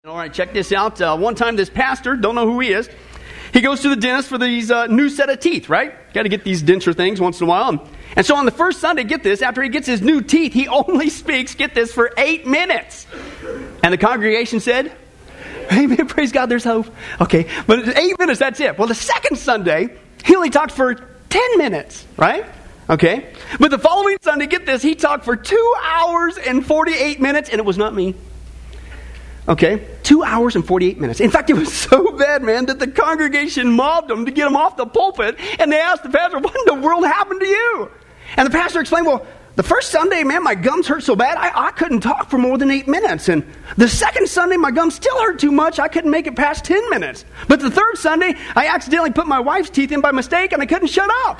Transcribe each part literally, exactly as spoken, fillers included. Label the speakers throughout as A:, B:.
A: All right, check this out. Uh, one time this pastor, don't know who he is, he goes to the dentist for these uh, new set of teeth, right? Got to get these denture things once in a while. And, and so on the first Sunday, get this, after he gets his new teeth, he only speaks, get this, for eight minutes. And the congregation said, amen, praise God, there's hope. Okay, but eight minutes, that's it. Well, the second Sunday, he only talked for ten minutes, right? Okay, but the following Sunday, get this, he talked for two hours and forty-eight minutes, and it was not me. Okay, two hours and forty-eight minutes. In fact, it was so bad, man, that the congregation mobbed him to get him off the pulpit, and they asked the pastor, what in the world happened to you? And the pastor explained, well, the first Sunday, man, my gums hurt so bad, I, I couldn't talk for more than eight minutes. And the second Sunday, my gums still hurt too much, I couldn't make it past ten minutes. But the third Sunday, I accidentally put my wife's teeth in by mistake, and I couldn't shut up.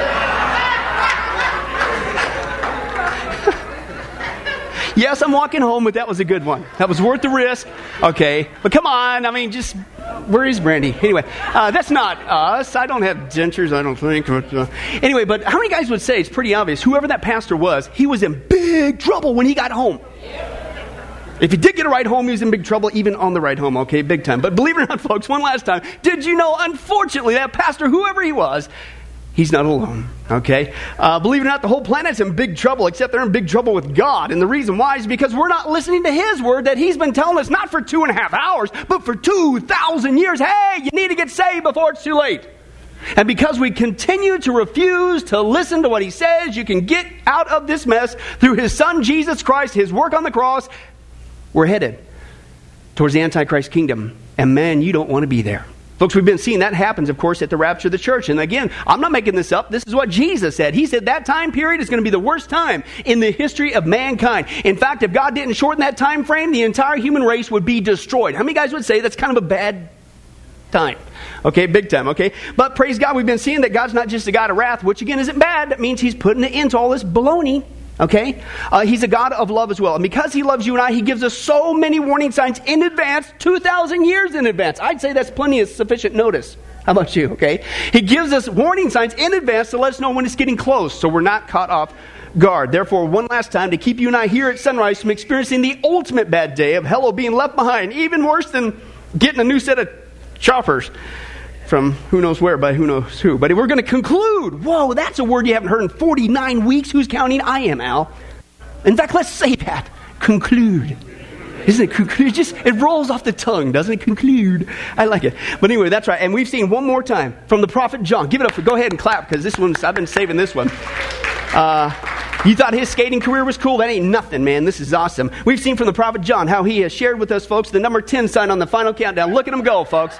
A: Yes, I'm walking home, but that was a good one. That was worth the risk. Okay, but come on, I mean, just, where is Brandy? Anyway, uh, that's not us. I don't have dentures, I don't think. But, uh, anyway, but how many guys would say, it's pretty obvious, whoever that pastor was, he was in big trouble when he got home. If he did get a ride home, he was in big trouble even on the ride home, okay, big time. But believe it or not, folks, one last time, did you know, unfortunately, that pastor, whoever he was, he's not alone, okay? Uh, believe it or not, the whole planet's in big trouble, except they're in big trouble with God. And the reason why is because we're not listening to His word that He's been telling us not for two and a half hours, but for two thousand years. Hey, you need to get saved before it's too late. And because we continue to refuse to listen to what He says, you can get out of this mess through His Son, Jesus Christ, His work on the cross. We're headed towards the Antichrist kingdom. And man, you don't want to be there. Folks, we've been seeing that happens, of course, at the rapture of the church. And again, I'm not making this up. This is what Jesus said. He said that time period is going to be the worst time in the history of mankind. In fact, if God didn't shorten that time frame, the entire human race would be destroyed. How many guys would say that's kind of a bad time? Okay, big time, okay? But praise God, we've been seeing that God's not just a God of wrath, which again isn't bad. That means He's putting an end to all this baloney. Okay? Uh, he's a God of love as well. And because He loves you and I, He gives us so many warning signs in advance, two thousand years in advance. I'd say that's plenty of sufficient notice. How about you, okay? He gives us warning signs in advance to let us know when it's getting close, so we're not caught off guard. Therefore, one last time, to keep you and I here at Sunrise from experiencing the ultimate bad day of hell being left behind, even worse than getting a new set of choppers from who knows where by who knows who. But we're going to conclude. Whoa, that's a word you haven't heard in forty-nine weeks. Who's counting? I am, Al. In fact, let's say that. Conclude. Isn't it conclude? Just, it rolls off the tongue, doesn't it? Conclude. I like it. But anyway, that's right. And we've seen one more time from the prophet John. Give it up. For, go ahead and clap, because this one's, I've been saving this one. Uh, you thought his skating career was cool? That ain't nothing, man. This is awesome. We've seen from the prophet John how he has shared with us, folks, the number ten sign on the final countdown. Look at him go, folks.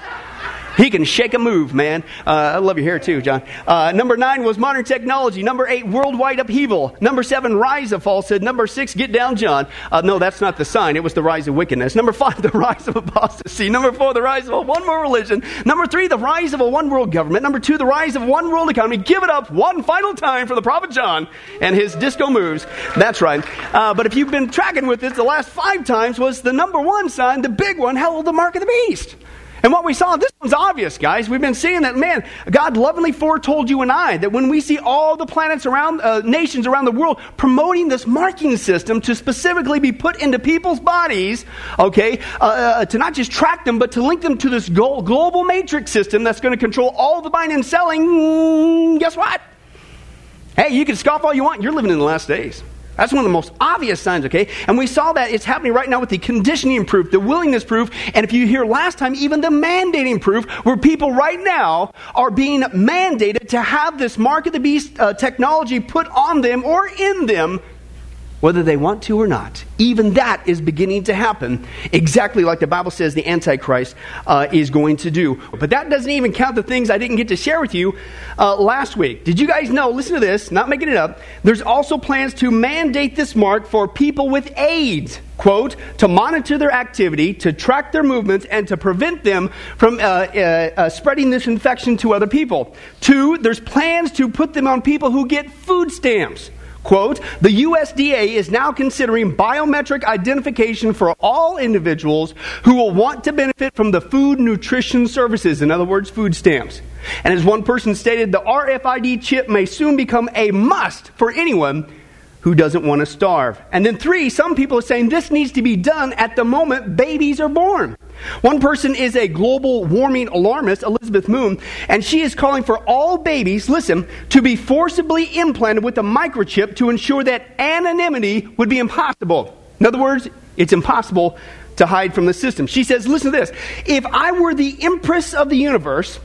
A: He can shake a move, man. Uh, I love your hair too, John. Uh, number nine was modern technology. Number eight, worldwide upheaval. Number seven, rise of falsehood. Number six, get down, John. Uh, no, that's not the sign. It was the rise of wickedness. Number five, the rise of apostasy. Number four, the rise of a one world religion. Number three, the rise of a one world government. Number two, the rise of one world economy. Give it up one final time for the prophet John and his disco moves. That's right. Uh, but if you've been tracking with this, the last five times was the number one sign, the big one, hell, the mark of the beast. And what we saw, this one's obvious, guys. We've been seeing that, man, God lovingly foretold you and I that when we see all the planets around, uh, nations around the world promoting this marking system to specifically be put into people's bodies, okay, uh, uh, to not just track them, but to link them to this go- global matrix system that's going to control all the buying and selling, mm, guess what? Hey, you can scoff all you want. You're living in the last days. That's one of the most obvious signs, okay? And we saw that it's happening right now with the conditioning proof, the willingness proof, and if you hear last time, even the mandating proof, where people right now are being mandated to have this mark of the beast uh, technology put on them or in them, whether they want to or not. Even that is beginning to happen, exactly like the Bible says the Antichrist uh, is going to do. But that doesn't even count the things I didn't get to share with you uh, last week. Did you guys know, listen to this, not making it up, there's also plans to mandate this mark for people with AIDS, quote, to monitor their activity, to track their movements, and to prevent them from uh, uh, uh, spreading this infection to other people. Two, there's plans to put them on people who get food stamps. Quote, the U S D A is now considering biometric identification for all individuals who will want to benefit from the food nutrition services, in other words, food stamps. And as one person stated, the R F I D chip may soon become a must for anyone who doesn't want to starve. And then three, some people are saying this needs to be done at the moment babies are born. One person is a global warming alarmist, Elizabeth Moon, and she is calling for all babies, listen, to be forcibly implanted with a microchip to ensure that anonymity would be impossible. In other words, it's impossible to hide from the system. She says, listen to this, if I were the empress of the universe,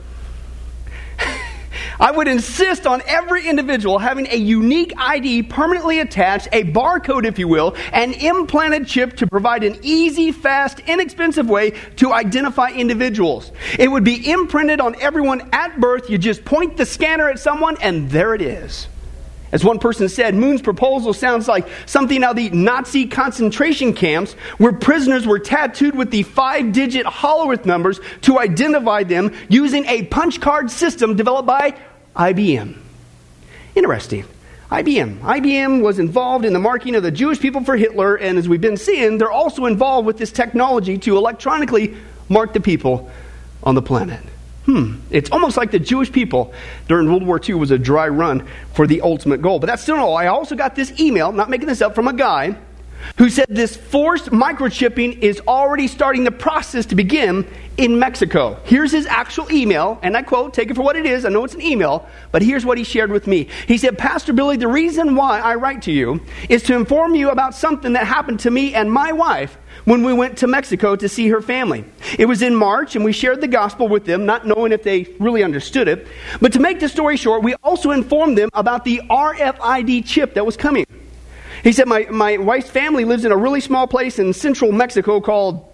A: I would insist on every individual having a unique I D permanently attached, a barcode, if you will, an implanted chip to provide an easy, fast, inexpensive way to identify individuals. It would be imprinted on everyone at birth. You just point the scanner at someone, and there it is. As one person said, Moon's proposal sounds like something out of the Nazi concentration camps where prisoners were tattooed with the five-digit Hollerith numbers to identify them using a punch card system developed by I B M. Interesting. I B M. I B M was involved in the marking of the Jewish people for Hitler, and as we've been seeing, they're also involved with this technology to electronically mark the people on the planet. Hmm, it's almost like the Jewish people during World War Two was a dry run for the ultimate goal. But that's still not all. I also got this email, not making this up, from a guy who said this forced microchipping is already starting the process to begin in Mexico. Here's his actual email, and I quote, take it for what it is. I know it's an email, but here's what he shared with me. He said, Pastor Billy, the reason why I write to you is to inform you about something that happened to me and my wife when we went to Mexico to see her family. It was in March, and we shared the gospel with them, not knowing if they really understood it. But to make the story short, we also informed them about the R F I D chip that was coming. He said, my, my wife's family lives in a really small place in central Mexico called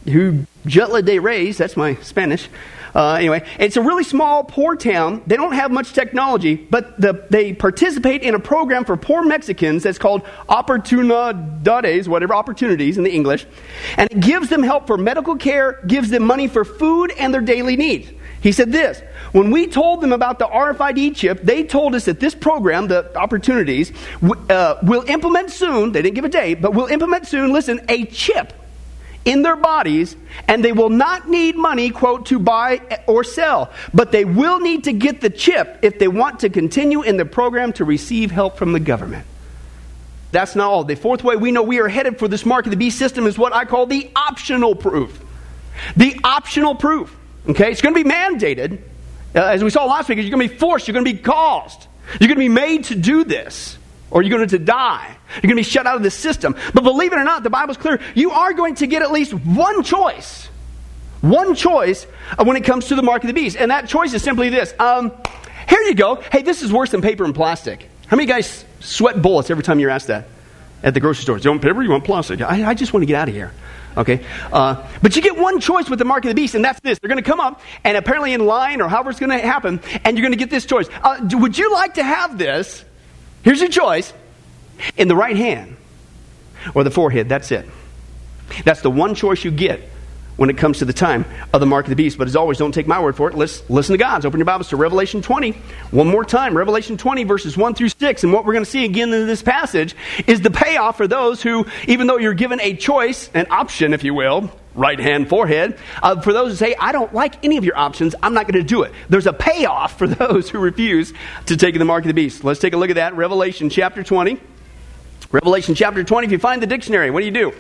A: Jutla de Reyes. That's my Spanish. Uh, anyway, it's a really small, poor town. They don't have much technology, but the, they participate in a program for poor Mexicans that's called Oportunidades, whatever, opportunities in the English. And it gives them help for medical care, gives them money for food and their daily needs. He said this, when we told them about the R F I D chip, they told us that this program, the Opportunities, uh, will implement soon, they didn't give a date, but will implement soon, listen, a chip in their bodies, and they will not need money, quote, to buy or sell, but they will need to get the chip if they want to continue in the program to receive help from the government. That's not all. The fourth way we know we are headed for this mark of the beast system is what I call the optional proof. The optional proof. Okay, it's going to be mandated. Uh, as we saw last week, you're going to be forced, you're going to be caused. You're going to be made to do this, or you're going to die. You're going to be shut out of the system. But believe it or not, the Bible's clear. You are going to get at least one choice. One choice when it comes to the mark of the beast. And that choice is simply this. Um, here you go. Hey, this is worse than paper and plastic. How many guys sweat bullets every time you're asked that at the grocery store? Do you want paper or you want plastic? I, I just want to get out of here. Okay, uh, but you get one choice with the mark of the beast, and that's this. They're going to come up, and apparently in line, or however it's going to happen, and you're going to get this choice. Uh, do, would you like to have this? Here's your choice. In the right hand or the forehead, that's it. That's the one choice you get when it comes to the time of the mark of the beast. But as always, don't take my word for it. Let's listen to God's. Open your Bibles to Revelation twenty. One more time, Revelation twenty, verses one through six. And what we're going to see again in this passage is the payoff for those who, even though you're given a choice, an option, if you will, right hand, forehead, uh, for those who say, I don't like any of your options, I'm not going to do it. There's a payoff for those who refuse to take the mark of the beast. Let's take a look at that. Revelation chapter twenty. Revelation chapter twenty, if you find the dictionary, what do you do?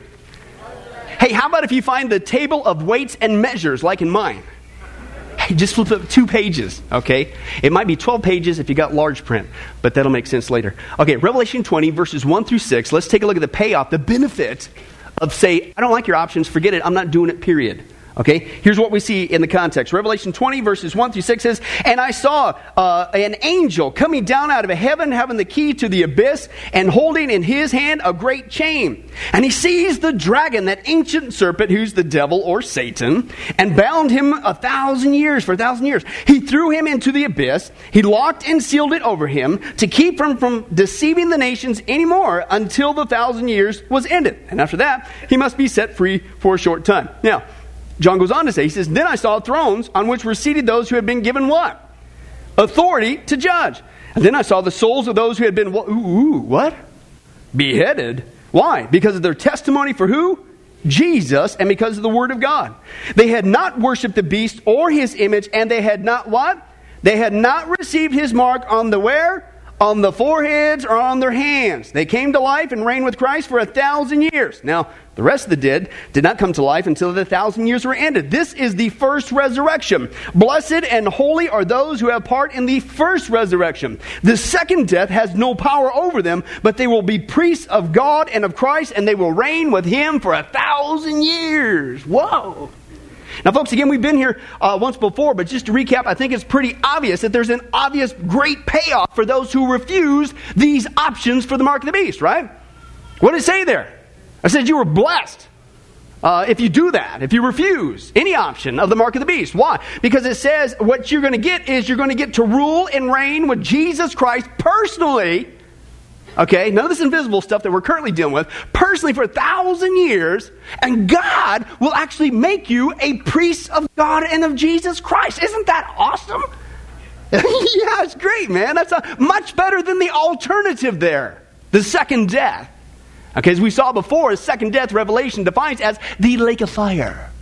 A: Hey, how about if you find the table of weights and measures, like in mine? Hey, just flip up two pages, okay? It might be twelve pages if you got large print, but that'll make sense later. Okay, Revelation twenty, verses one through six. Let's take a look at the payoff, the benefit of, say, I don't like your options, forget it, I'm not doing it, period. Okay, here's what we see in the context. Revelation twenty, verses one through six says, and I saw uh, an angel coming down out of heaven, having the key to the abyss, and holding in his hand a great chain. And he seized the dragon, that ancient serpent, who's the devil or Satan, and bound him a thousand years, for a thousand years. He threw him into the abyss. He locked and sealed it over him to keep him from deceiving the nations anymore until the thousand years was ended. And after that, he must be set free for a short time. Now, John goes on to say, he says, then I saw thrones on which were seated those who had been given what? Authority to judge. And then I saw the souls of those who had been, ooh, ooh, what? Beheaded. Why? Because of their testimony for who? Jesus, and because of the word of God. They had not worshipped the beast or his image, and they had not what? They had not received his mark on the where? on the foreheads or on their hands. They came to life and reigned with Christ for a thousand years. Now, the rest of the dead did not come to life until the thousand years were ended. This is the first resurrection. Blessed and holy are those who have part in the first resurrection. The second death has no power over them, but they will be priests of God and of Christ, and they will reign with him for a thousand years. Whoa. Now, folks, again, we've been here uh, once before, but just to recap, I think it's pretty obvious that there's an obvious great payoff for those who refuse these options for the mark of the beast, right? What did it say there? I said you were blessed uh, if you do that, if you refuse any option of the mark of the beast. Why? Because it says what you're going to get is you're going to get to rule and reign with Jesus Christ personally. Okay, none of this invisible stuff that we're currently dealing with, personally for a thousand years, and God will actually make you a priest of God and of Jesus Christ. Isn't that awesome? Yeah, it's great, man. That's a, much better than the alternative there, the second death. Okay, as we saw before, the second death, Revelation defines as the lake of fire.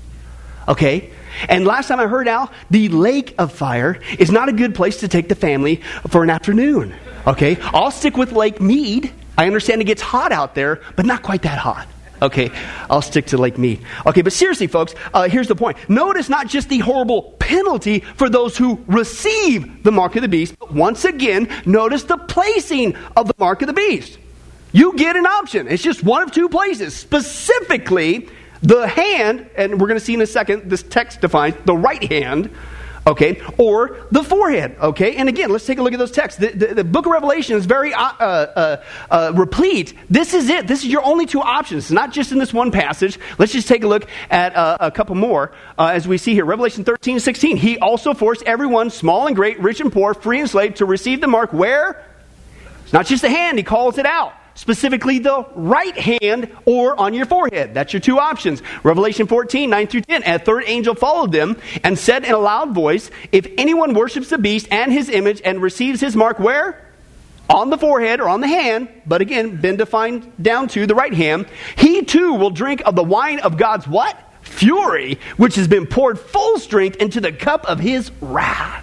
A: Okay, and last time I heard Al, the lake of fire is not a good place to take the family for an afternoon. Okay, I'll stick with Lake Mead. I understand it gets hot out there, but not quite that hot. Okay, I'll stick to Lake Mead. Okay, but seriously, folks, uh, here's the point. Notice not just the horrible penalty for those who receive the mark of the beast, but once again, notice the placing of the mark of the beast. You get an option. It's just one of two places. Specifically, the hand, and we're going to see in a second, this text defines the right hand, okay, or the forehead, okay? And again, let's take a look at those texts. The, the, the book of Revelation is very uh, uh, uh, replete. This is it. This is your only two options. It's not just in this one passage. Let's just take a look at uh, a couple more uh, as we see here. Revelation thirteen and sixteen. He also forced everyone, small and great, rich and poor, free and slave, to receive the mark where? It's not just the hand. He calls it out. Specifically the right hand or on your forehead. That's your two options. Revelation fourteen, nine through ten. And a third angel followed them and said in a loud voice, if anyone worships the beast and his image and receives his mark where? On the forehead or on the hand, but again, been defined down to the right hand, he too will drink of the wine of God's what? Fury, which has been poured full strength into the cup of his wrath.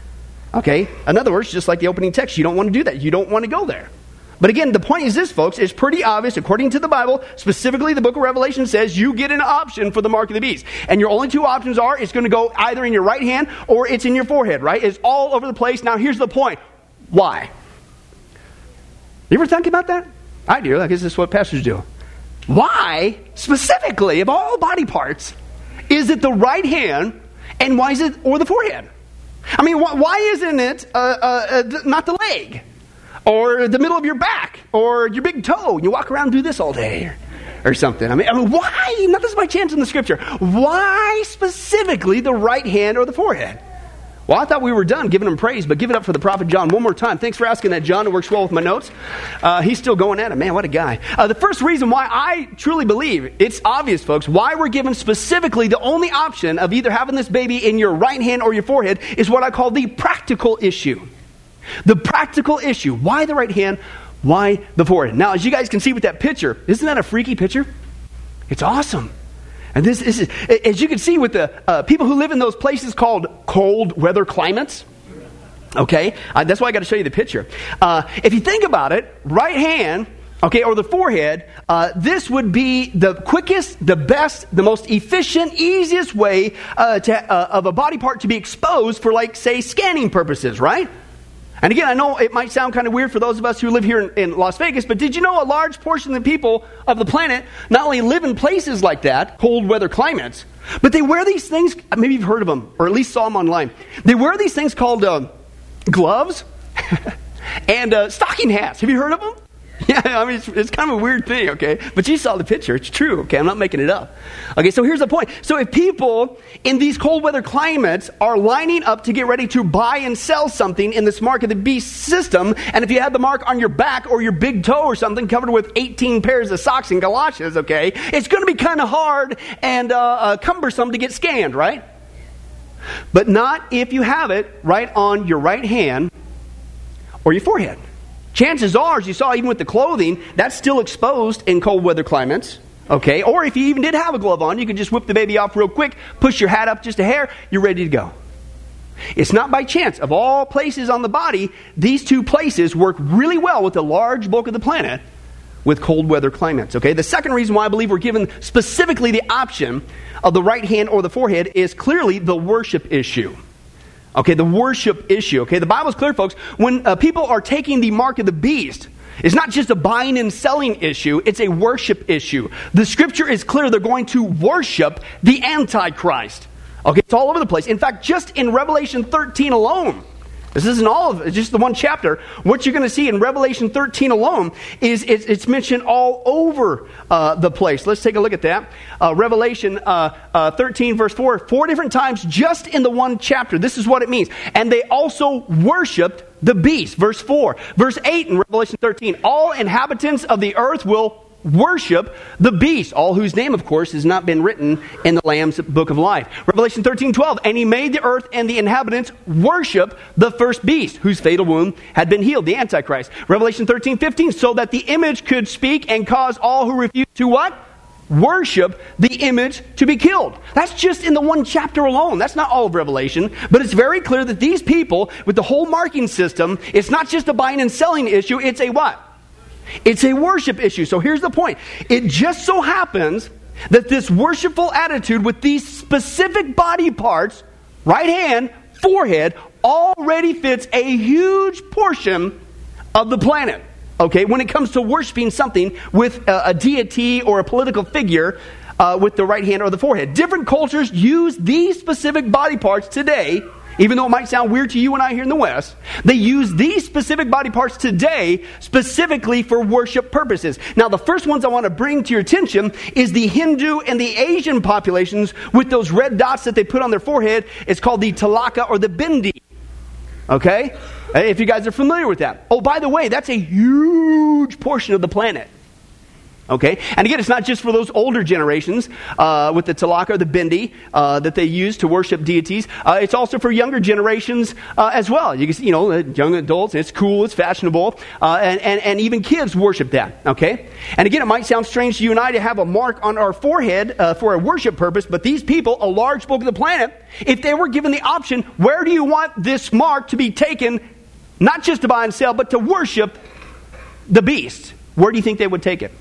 A: Okay, in other words, just like the opening text, you don't want to do that. You don't want to go there. But again, the point is this, folks. It's pretty obvious, according to the Bible, specifically the book of Revelation says you get an option for the mark of the beast. And your only two options are it's going to go either in your right hand or it's in your forehead, right? It's all over the place. Now, here's the point. Why? You ever think about that? I do. I guess that's what pastors do. Why, specifically, of all body parts, is it the right hand and why is it, or the forehead? I mean, wh- why isn't it uh, uh, uh, not the leg? Or the middle of your back, or your big toe. You walk around and do this all day, or, or something. I mean, I mean, why? Not this is my chance in the scripture. Why specifically the right hand or the forehead? Well, I thought we were done giving him praise, but give it up for the prophet John one more time. Thanks for asking that, John. It works well with my notes. Uh, he's still going at it. Man, what a guy. Uh, the first reason why I truly believe, it's obvious, folks, why we're given specifically the only option of either having this baby in your right hand or your forehead is what I call the practical issue. The practical issue. Why the right hand? Why the forehead? Now, as you guys can see with that picture, isn't that a freaky picture? It's awesome. And this, this is, as you can see with the uh, people who live in those places called cold weather climates. Okay? Uh, that's why I got to show you the picture. Uh, if you think about it, right hand, okay, or the forehead, uh, this would be the quickest, the best, the most efficient, easiest way uh, to, uh, of a body part to be exposed for, like, say, scanning purposes, right? And again, I know it might sound kind of weird for those of us who live here in, in Las Vegas, but did you know a large portion of the people of the planet not only live in places like that, cold weather climates, but they wear these things, maybe you've heard of them, or at least saw them online. They wear these things called uh, gloves and uh, stocking hats. Have you heard of them? Yeah, I mean, it's, it's kind of a weird thing, okay? But you saw the picture. It's true, okay? I'm not making it up. Okay, so here's the point. So if people in these cold weather climates are lining up to get ready to buy and sell something in this mark of the beast system, and if you had the mark on your back or your big toe or something covered with eighteen pairs of socks and galoshes, okay, it's going to be kind of hard and uh, uh, cumbersome to get scanned, right? But not if you have it right on your right hand or your forehead. Chances are, as you saw even with the clothing, that's still exposed in cold weather climates. Okay? Or if you even did have a glove on, you could just whip the baby off real quick, push your hat up just a hair, you're ready to go. It's not by chance. Of all places on the body, these two places work really well with the large bulk of the planet with cold weather climates. Okay. The second reason why I believe we're given specifically the option of the right hand or the forehead is clearly the worship issue. Okay, the worship issue. Okay, the Bible's clear, folks. When uh, people are taking the mark of the beast, it's not just a buying and selling issue, it's a worship issue. The scripture is clear they're going to worship the Antichrist. Okay, it's all over the place. In fact, just in Revelation thirteen alone, this isn't all of it, it's just the one chapter. What you're going to see in Revelation thirteen alone is it's, it's mentioned all over uh, the place. Let's take a look at that. Uh, Revelation uh, uh, thirteen verse four, four different times just in the one chapter. This is what it means. And they also worshipped the beast. Verse four. Verse eight in Revelation thirteen, all inhabitants of the earth will worship the beast, all whose name, of course, has not been written in the Lamb's book of life. Revelation thirteen twelve, and he made the earth and the inhabitants worship the first beast, whose fatal wound had been healed, the Antichrist. Revelation thirteen fifteen, so that the image could speak and cause all who refuse to what? Worship the image to be killed. That's just in the one chapter alone. That's not all of Revelation, but it's very clear that these people, with the whole marking system, it's not just a buying and selling issue, it's a what? It's a worship issue. So here's the point. It just so happens that this worshipful attitude with these specific body parts, right hand, forehead, already fits a huge portion of the planet. Okay, when it comes to worshiping something with a, a deity or a political figure uh, with the right hand or the forehead. Different cultures use these specific body parts today. Even though it might sound weird to you and I here in the West, they use these specific body parts today specifically for worship purposes. Now, the first ones I want to bring to your attention is the Hindu and the Asian populations with those red dots that they put on their forehead. It's called the Tilaka or the Bindi. Okay? If you guys are familiar with that. Oh, by the way, that's a huge portion of the planet. Okay? And again, it's not just for those older generations uh, with the Tilaka or the Bindi uh, that they use to worship deities. Uh, it's also for younger generations uh, as well. You can see, you know, young adults, it's cool, it's fashionable, uh, and, and, and even kids worship that. Okay? And again, it might sound strange to you and I to have a mark on our forehead uh, for a worship purpose, but these people, a large bulk of the planet, if they were given the option, where do you want this mark to be taken, not just to buy and sell, but to worship the beast? Where do you think they would take it?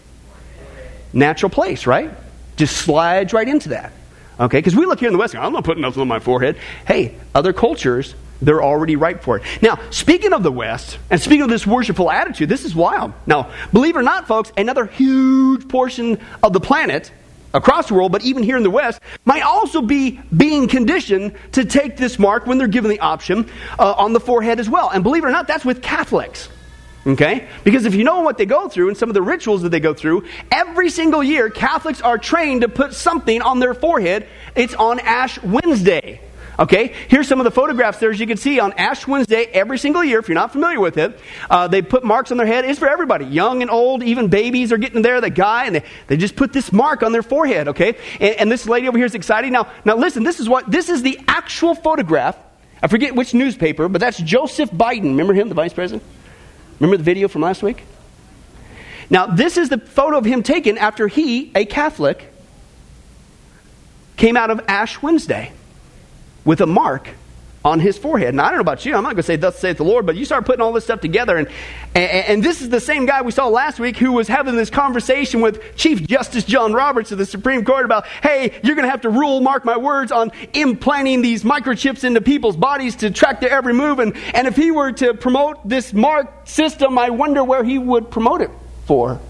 A: Natural place, right? Just slides right into that. Okay, because we look here in the West, I'm not putting nothing on my forehead. Hey, other cultures, they're already ripe for it. Now, speaking of the West, and speaking of this worshipful attitude, this is wild. Now, believe it or not, folks, another huge portion of the planet, across the world, but even here in the West, might also be being conditioned to take this mark when they're given the option uh, on the forehead as well. And believe it or not, that's with Catholics. Okay? Because if you know what they go through and some of the rituals that they go through, every single year Catholics are trained to put something on their forehead. It's on Ash Wednesday. Okay? Here's some of the photographs there, as you can see, on Ash Wednesday every single year. If you're not familiar with it, uh, they put marks on their head. It's for everybody, young and old, even babies are getting there, the guy, and they, they just put this mark on their forehead. Okay? And, and this lady over here is excited. Now, now listen, this is what, this is the actual photograph. I forget which newspaper, but that's Joseph Biden. Remember him, the vice president? Remember the video from last week? Now, this is the photo of him taken after he, a Catholic, came out of Ash Wednesday with a mark on his forehead. Now, I don't know about you. I'm not going to say, thus saith the Lord, but you start putting all this stuff together. And, and, and this is the same guy we saw last week who was having this conversation with Chief Justice John Roberts of the Supreme Court about, hey, you're going to have to rule, mark my words, on implanting these microchips into people's bodies to track their every move. And, and if he were to promote this mark system, I wonder where he would promote it for.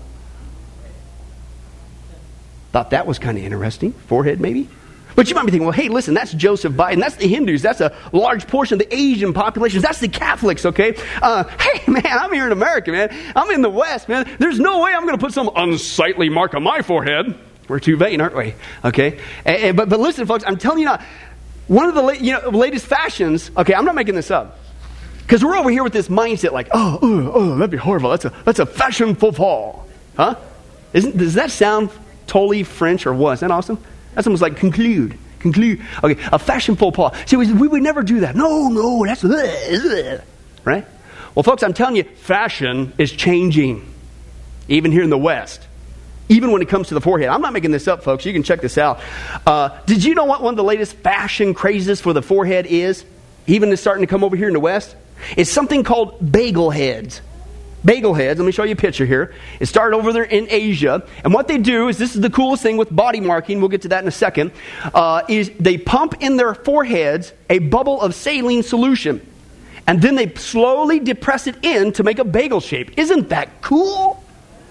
A: Thought that was kind of interesting. Forehead, maybe? But you might be thinking, well, hey, listen, that's Joseph Biden. That's the Hindus. That's a large portion of the Asian populations. That's the Catholics, okay? Uh, hey, man, I'm here in America, man. I'm in the West, man. There's no way I'm going to put some unsightly mark on my forehead. We're too vain, aren't we? Okay? And, and, but, but listen, folks, I'm telling you now, one of the la- you know, latest fashions, okay, I'm not making this up. Because we're over here with this mindset like, oh, oh, oh, that'd be horrible. That's a, that's a fashion faux pas. Huh? Isn't, does that sound totally French or what? Is that awesome? That's almost like conclude. Conclude. Okay, a fashion faux pas. See, we, we would never do that. No, no, that's... Uh, uh, right? Well, folks, I'm telling you, fashion is changing. Even here in the West. Even when it comes to the forehead. I'm not making this up, folks. You can check this out. Uh, did you know what one of the latest fashion crazes for the forehead is? even is starting to come over here in the West, is something called bagel heads. Bagel heads, let me show you a picture here. It started over there in Asia. And what they do is, this is the coolest thing with body marking, we'll get to that in a second, uh, is they pump in their foreheads a bubble of saline solution. And then they slowly depress it in to make a bagel shape. Isn't that cool?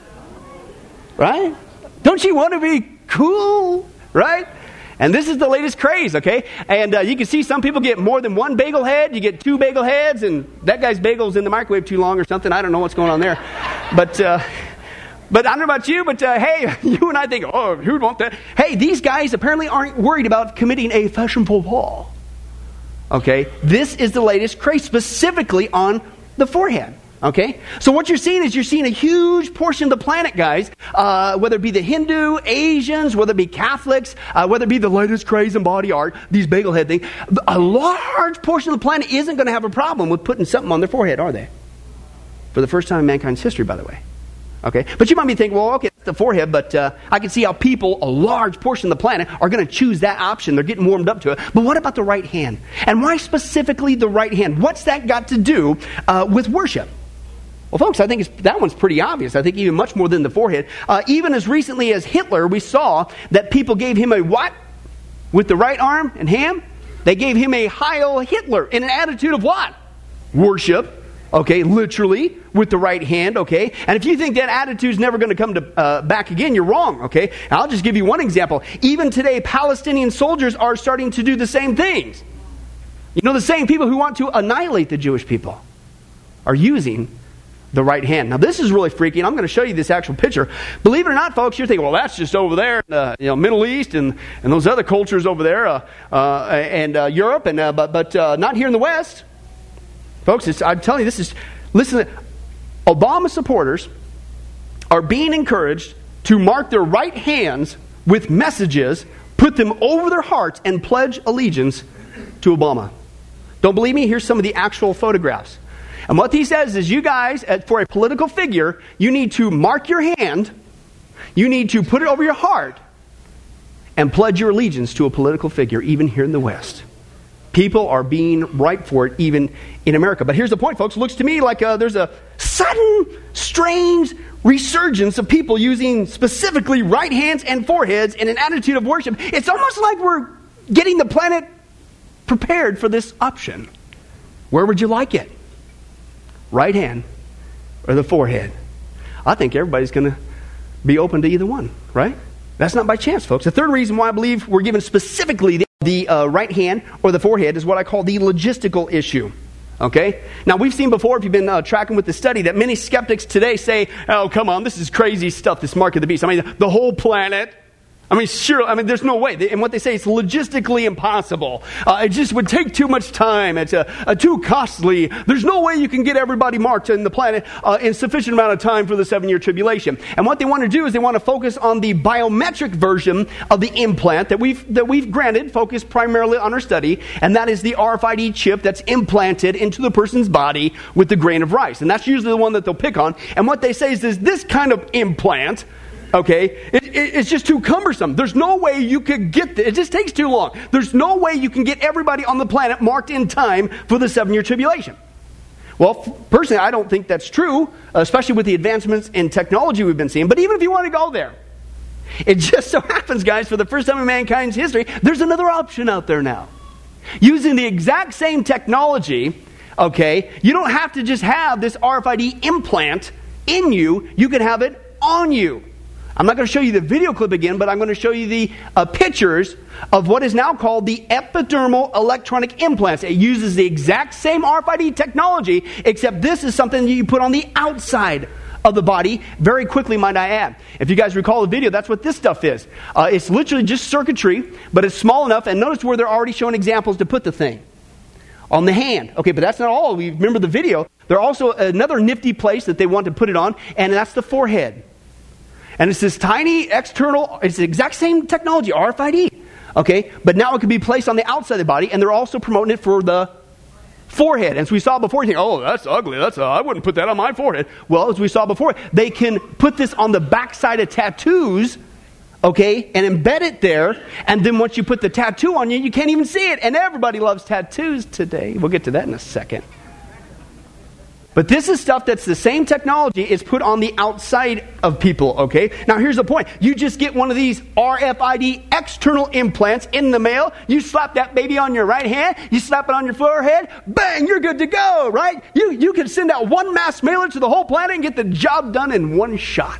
A: Right? Don't you want to be cool? Right? And this is the latest craze, okay? And uh, you can see some people get more than one bagel head. You get two bagel heads, and that guy's bagel's in the microwave too long or something. I don't know what's going on there. But uh, but I don't know about you, but uh, hey, you and I think, oh, who'd want that? Hey, these guys apparently aren't worried about committing a fashion faux pas. Okay? This is the latest craze, specifically on the forehead. Okay? So what you're seeing is you're seeing a huge portion of the planet, guys, uh, whether it be the Hindu, Asians, whether it be Catholics, uh, whether it be the latest craze in body art, these bagel head things, a large portion of the planet isn't going to have a problem with putting something on their forehead, are they? For the first time in mankind's history, by the way. Okay? But you might be thinking, well, okay, that's the forehead, but uh, I can see how people, a large portion of the planet, are going to choose that option. They're getting warmed up to it. But what about the right hand? And why specifically the right hand? What's that got to do uh, with worship? Well, folks, I think it's, that one's pretty obvious. I think even much more than the forehead. Uh, even as recently as Hitler, we saw that people gave him a what? With the right arm and hand? They gave him a Heil Hitler in an attitude of what? Worship. Okay, literally, with the right hand, okay? And if you think that attitude's never going to come to uh, back again, you're wrong, okay? And I'll just give you one example. Even today, Palestinian soldiers are starting to do the same things. You know, the same people who want to annihilate the Jewish people are using the right hand. Now, this is really freaky, and I'm going to show you this actual picture. Believe it or not, folks, you're thinking, well, that's just over there in the you know, Middle East and, and those other cultures over there, uh, uh, and uh, Europe, and uh, but, but uh, not here in the West. Folks, it's, I'm telling you, this is, listen, Obama supporters are being encouraged to mark their right hands with messages, put them over their hearts, and pledge allegiance to Obama. Don't believe me? Here's some of the actual photographs. And what he says is, you guys, for a political figure, you need to mark your hand, you need to put it over your heart, and pledge your allegiance to a political figure, even here in the West. People are being ripe for it, even in America. But here's the point, folks. It looks to me like uh, there's a sudden, strange resurgence of people using specifically right hands and foreheads in an attitude of worship. It's almost like we're getting the planet prepared for this option. Where would you like it? Right hand or the forehead? I think everybody's going to be open to either one, right? That's not by chance, folks. The third reason why I believe we're given specifically the, the uh, right hand or the forehead is what I call the logistical issue. Okay? Now, we've seen before, if you've been uh, tracking with the study, that many skeptics today say, oh, come on, this is crazy stuff, this mark of the beast. I mean, the whole planet. I mean, sure, I mean, there's no way. And what they say is logistically impossible. Uh, it just would take too much time. It's uh, uh, too costly. There's no way you can get everybody marked in the planet uh, in sufficient amount of time for the seven-year tribulation. And what they want to do is they want to focus on the biometric version of the implant that we've that we've granted, focused primarily on our study, and that is the R F I D chip that's implanted into the person's body with the grain of rice. And that's usually the one that they'll pick on. And what they say is this, this kind of implant, okay, it, it, it's just too cumbersome. There's no way you could get this. It just takes too long. There's no way you can get everybody on the planet marked in time for the seven-year tribulation. Well, f- personally, I don't think that's true, especially with the advancements in technology we've been seeing. But even if you want to go there, it just so happens, guys, for the first time in mankind's history, there's another option out there now. Using the exact same technology, okay, you don't have to just have this R F I D implant in you. You can have it on you. I'm not going to show you the video clip again, but I'm going to show you the uh, pictures of what is now called the epidermal electronic implants. It uses the exact same R F I D technology, except this is something that you put on the outside of the body. Very quickly, might I add. If you guys recall the video, that's what this stuff is. Uh, it's literally just circuitry, but it's small enough. And notice where they're already showing examples to put the thing. On the hand. Okay, but that's not all. We remember the video. There's also another nifty place that they want to put it on, and that's the forehead. And it's this tiny external, it's the exact same technology, R F I D. Okay, but now it can be placed on the outside of the body, and they're also promoting it for the forehead. As we saw before, you think, oh, that's ugly. That's uh, I wouldn't put that on my forehead. Well, as we saw before, they can put this on the backside of tattoos okay, and embed it there, and then once you put the tattoo on you, you can't even see it. And everybody loves tattoos today. We'll get to that in a second. But this is stuff that's the same technology is put on the outside of people, okay? Now here's the point. You just get one of these R F I D external implants in the mail. You slap that baby on your right hand. You slap it on your forehead. Bang, you're good to go, right? You, you can send out one mass mailer to the whole planet and get the job done in one shot.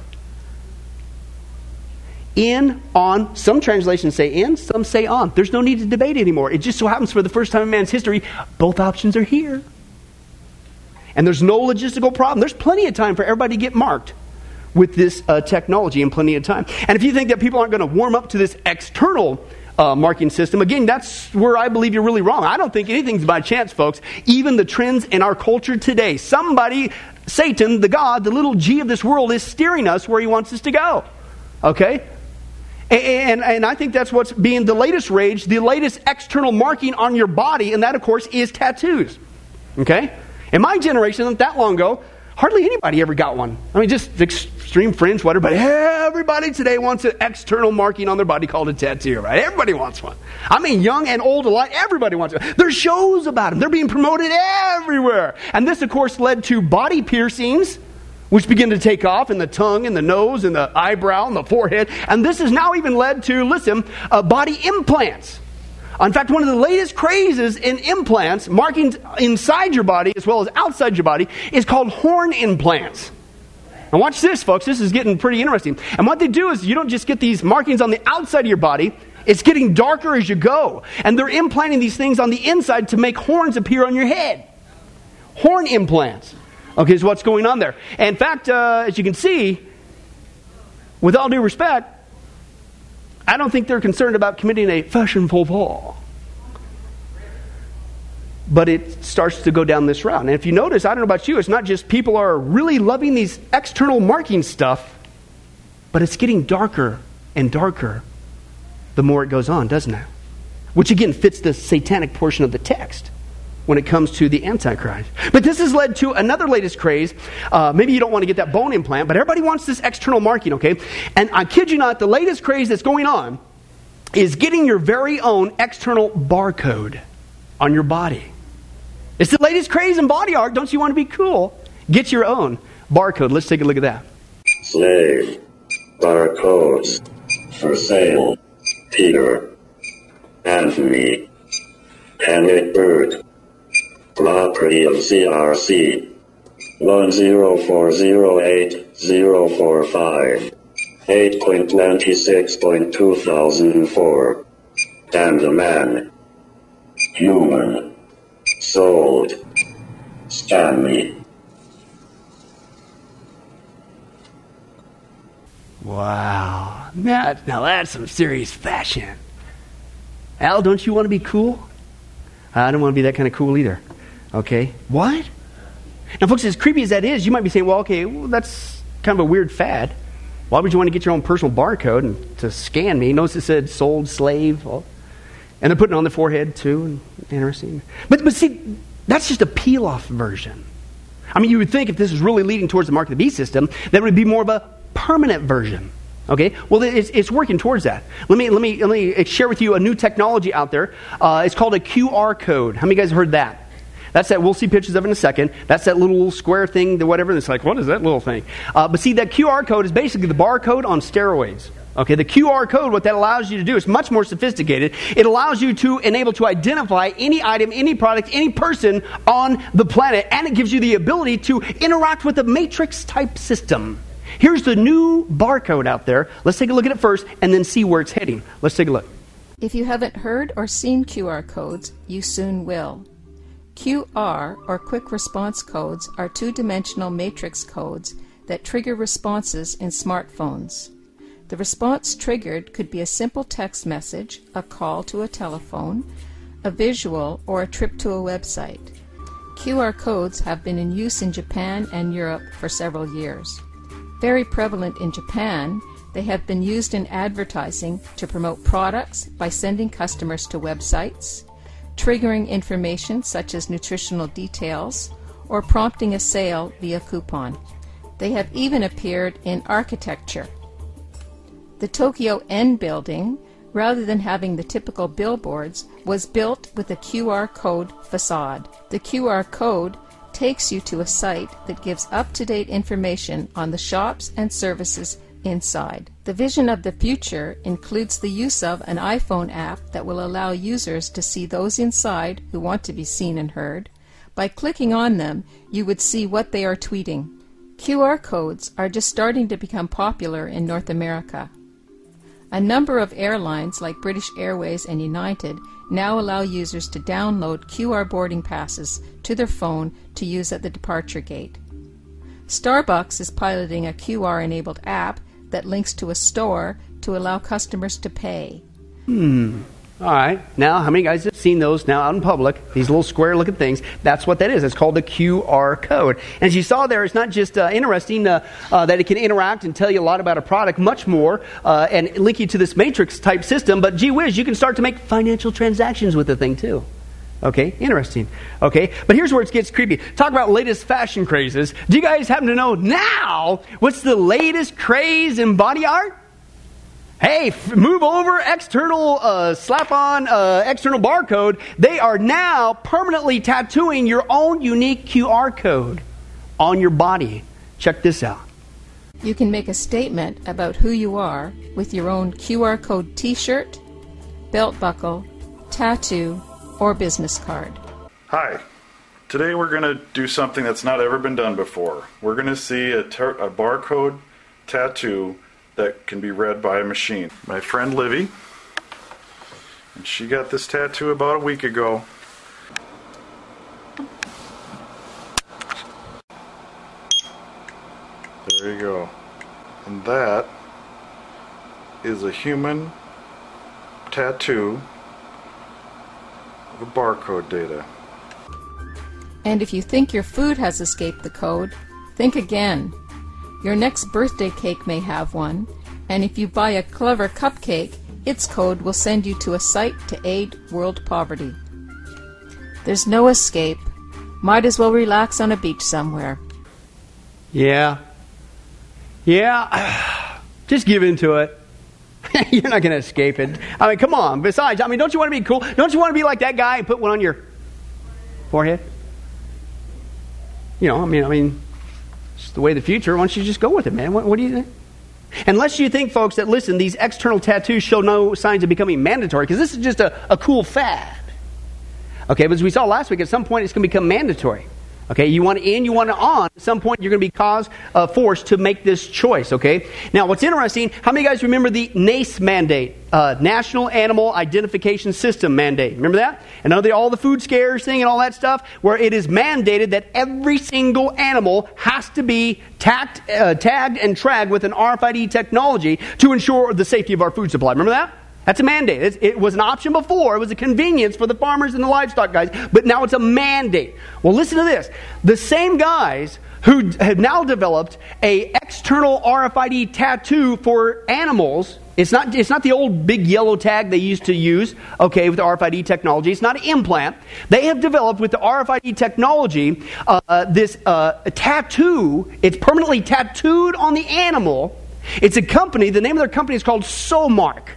A: In, on, some translations say in, some say on. There's no need to debate anymore. It just so happens for the first time in man's history, both options are here. And there's no logistical problem. There's plenty of time for everybody to get marked with this uh, technology and plenty of time. And if you think that people aren't going to warm up to this external uh, marking system, again, that's where I believe you're really wrong. I don't think anything's by chance, folks. Even the trends in our culture today, somebody, Satan, the God, the little g of this world is steering us where he wants us to go. Okay? And, and I think that's what's being the latest rage, the latest external marking on your body, and that, of course, is tattoos. Okay? In my generation, not that long ago, hardly anybody ever got one. I mean, just extreme fringe, whatever. But everybody today wants an external marking on their body called a tattoo, right? Everybody wants one. I mean, young and old alike, everybody wants one. There's shows about them. They're being promoted everywhere. And this, of course, led to body piercings, which begin to take off in the tongue and the nose and the eyebrow and the forehead. And this has now even led to, listen, uh, body implants. In fact, one of the latest crazes in implants, markings inside your body as well as outside your body, is called horn implants. Now watch this, folks. This is getting pretty interesting. And what they do is you don't just get these markings on the outside of your body. It's getting darker as you go. And they're implanting these things on the inside to make horns appear on your head. Horn implants. Okay, is what's going on there. And in fact, uh, as you can see, with all due respect, I don't think they're concerned about committing a fashion faux pas. But it starts to go down this route. And if you notice, I don't know about you, it's not just people are really loving these external marking stuff, but it's getting darker and darker the more it goes on, doesn't it? Which again fits the satanic portion of the text when it comes to the Antichrist. But this has led to another latest craze. Uh, maybe you don't want to get that bone implant, but everybody wants this external marking, okay? And I kid you not, the latest craze that's going on is getting your very own external barcode on your body. It's the latest craze in body art. Don't you want to be cool? Get your own barcode. Let's take a look at that.
B: Slave. Barcodes. For sale. Peter. Anthony. Panic Bird. Property of C R C one zero four zero eight zero four five eight point two six point two thousand four. And the man. Human. Sold. Stanley.
A: Wow. That, now that's some serious fashion. Al, don't you want to be cool? I don't want to be that kind of cool either. Okay. What? Now, folks, as creepy as that is, you might be saying, well, okay, well, that's kind of a weird fad. Why would you want to get your own personal barcode and to scan me? Notice it said sold, slave. Well, and they're putting it on the forehead, too. And interesting. But, but see, that's just a peel-off version. I mean, you would think if this is really leading towards the Mark of the Beast system, that it would be more of a permanent version. Okay, well, it's, it's working towards that. Let me let me let me share with you a new technology out there. Uh, it's called a Q R code. How many of you guys have heard that? That's that. We'll see pictures of it in a second. That's that little square thing, the whatever. And it's like, what is that little thing? Uh, but see, that Q R code is basically the barcode on steroids. Okay, the Q R code, what that allows you to do is much more sophisticated. It allows you to enable to identify any item, any product, any person on the planet, and it gives you the ability to interact with a matrix-type system. Here's the new barcode out there. Let's take a look at it first and then see where it's heading. Let's take a look.
C: If you haven't heard or seen Q R codes, you soon will. Q R, or Quick Response Codes, are two-dimensional matrix codes that trigger responses in smartphones. The response triggered could be a simple text message, a call to a telephone, a visual, or a trip to a website. Q R codes have been in use in Japan and Europe for several years. Very prevalent in Japan, they have been used in advertising to promote products by sending customers to websites, triggering information such as nutritional details, or prompting a sale via coupon. They have even appeared in architecture. The Tokyo N building, rather than having the typical billboards, was built with a Q R code facade. The Q R code takes you to a site that gives up-to-date information on the shops and services inside. The vision of the future includes the use of an iPhone app that will allow users to see those inside who want to be seen and heard. By clicking on them, you would see what they are tweeting. Q R codes are just starting to become popular in North America. A number of airlines like British Airways and United now allow users to download Q R boarding passes to their phone to use at the departure gate. Starbucks is piloting a Q R-enabled app that links to a store to allow customers to pay.
A: Hmm. All right. Now, how many guys have seen those now out in public? These little square-looking things. That's what that is. It's called the Q R code. And as you saw there, it's not just uh, interesting uh, uh, that it can interact and tell you a lot about a product, much more, uh, and link you to this matrix-type system. But gee whiz, you can start to make financial transactions with the thing too. Okay, interesting. Okay, but here's where it gets creepy. Talk about latest fashion crazes. Do you guys happen to know now what's the latest craze in body art? Hey, f- move over, external, uh, slap on, uh, external barcode. They are now permanently tattooing your own unique Q R code on your body. Check this out.
C: You can make a statement about who you are with your own Q R code t-shirt, belt buckle, tattoo, or business card.
D: Hi. Today we're going to do something that's not ever been done before. We're going to see a, ter- a barcode tattoo that can be read by a machine. My friend Livy, and she got this tattoo about a week ago. There you go. And that is a human tattoo of barcode data.
C: And if you think your food has escaped the code, think again. Your next birthday cake may have one, and if you buy a clever cupcake, its code will send you to a site to aid world poverty. There's no escape. Might as well relax on a beach somewhere.
A: Yeah. Yeah. Just give in to it. You're not going to escape it. I mean, come on. Besides, I mean, don't you want to be cool? Don't you want to be like that guy and put one on your forehead? You know, I mean, I mean, it's the way of the future. Why don't you just go with it, man? What, what do you think? Unless you think, folks, that, listen, these external tattoos show no signs of becoming mandatory, because this is just a, a cool fad. Okay, but as we saw last week, at some point it's going to become mandatory. Okay, you want it in, you want it on. At some point, you're going to be caused, uh, forced to make this choice, okay? Now, what's interesting, how many guys remember the NACE mandate? Uh, National Animal Identification System mandate. Remember that? And all the, all the food scares thing and all that stuff, where it is mandated that every single animal has to be tagged, uh, tagged and tracked with an R F I D technology to ensure the safety of our food supply. Remember that? That's a mandate. It's, it was an option before. It was a convenience for the farmers and the livestock guys. But now it's a mandate. Well, listen to this. The same guys who have now developed a external R F I D tattoo for animals. It's not, it's not the old big yellow tag they used to use, okay, with the R F I D technology. It's not an implant. They have developed with the R F I D technology uh, this uh, tattoo. It's permanently tattooed on the animal. It's a company. The name of their company is called SOMARK.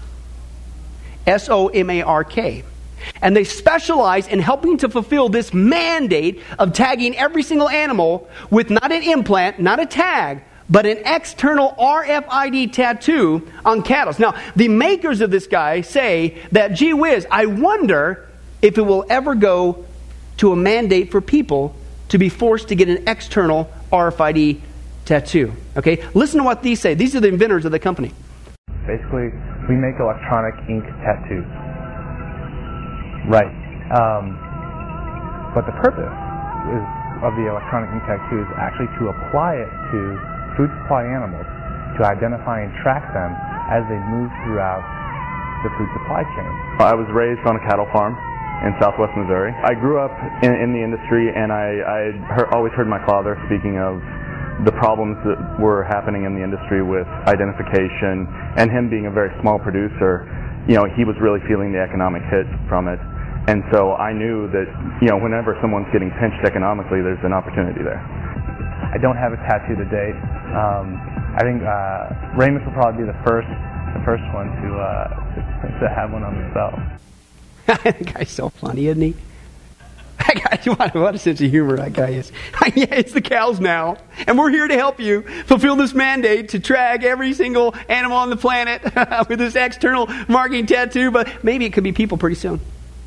A: S O M A R K. And they specialize in helping to fulfill this mandate of tagging every single animal with not an implant, not a tag, but an external R F I D tattoo on cattle. Now, the makers of this guy say that, gee whiz, I wonder if it will ever go to a mandate for people to be forced to get an external R F I D tattoo. Okay? Listen to what these say. These are the inventors of the company.
E: Basically, we make electronic ink tattoos. Right. Um, but the purpose is, of the electronic ink tattoo is actually to apply it to food supply animals, to identify and track them as they move throughout the food supply chain.
F: I was raised on a cattle farm in southwest Missouri. I grew up in, in the industry, and I, I heard, always heard my father speaking of the problems that were happening in the industry with identification, and him being a very small producer, you know, he was really feeling the economic hit from it. And so I knew that, you know, whenever someone's getting pinched economically, there's an opportunity there.
E: I don't have a tattoo to date. Um, I think uh, Ramus will probably be the first, the first one to uh, to, to have one on himself.
A: That guy's so funny, isn't he? That guy, what, what a sense of humor that guy is. Yeah, it's the cows now, and we're here to help you fulfill this mandate to track every single animal on the planet with this external marking tattoo, but maybe it could be people pretty soon.